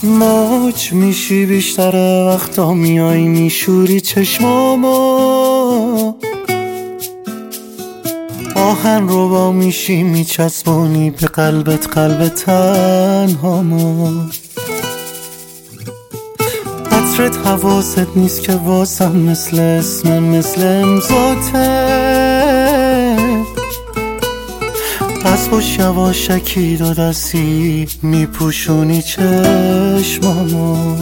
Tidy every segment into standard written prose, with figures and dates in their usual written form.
موج میشی بیشتر وقتا میای میشوری چشمامو، آهن رو با میشی میچسبونی به قلبت قلب تنهامو. عطرت حواست نیست که واسم مثل اسم مثل امضاته، پس باش یواشکی دو دستی میپوشونی چشمامو.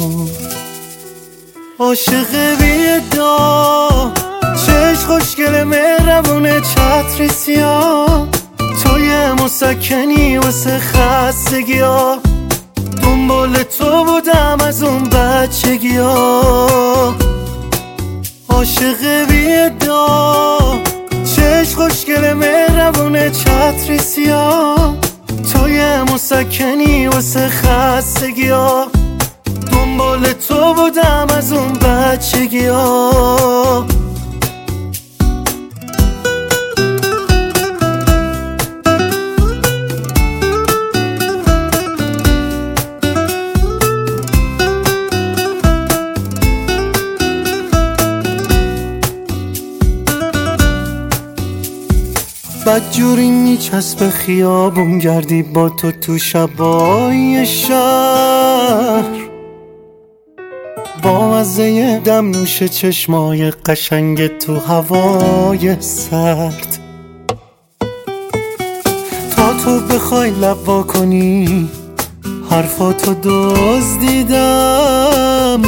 عاشق بی‌ادعا چشم خوشگل مهربونه چتری سیاه، تو یه مسکنی واسه خستگی‌ها، دنبال تو بودم از اون بچگی‌ها. عاشق بی‌ادعا چشم خوشگل مهربونه چتری سیاه، تو یه مسکنی واسه خستگی‌ها، دنبال تو بودم از اون بچگی‌ها. بدجوری میچسبه خیابون گردی با تو شبای شهر، با مزه دم نوش چشمای قشنگ تو هوای سرد. تا تو بخوای لب وا کنی حرفاتو دزدیدم،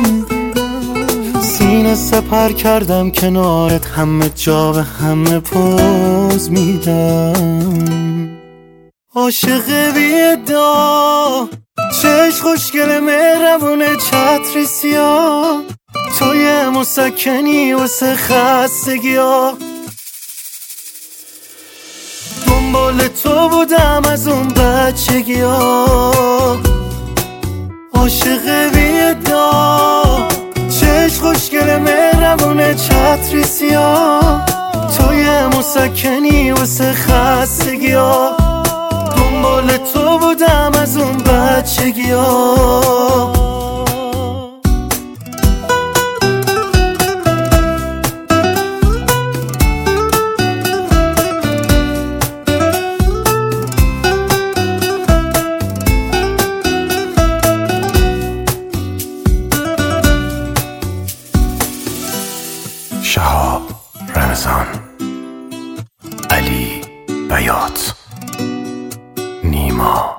سینه سپر کردم کنارت، همه جا به همه پوز میدم. عاشق بی‌ادعا چشم خوشگل مهربونه چتری سیاه، تو یه مسکنی واسه خستگی‌ها، دنبال تو بودم از اون بچگی‌ها. عاشق بی‌ادعا چشم خوشگل مهربونه چتری سیاه، تو یه مسکنی واسه خستگی‌ها، دنبال تو بودم از اون بچگی‌ها. شهاب رمضان، علی بیات، نیما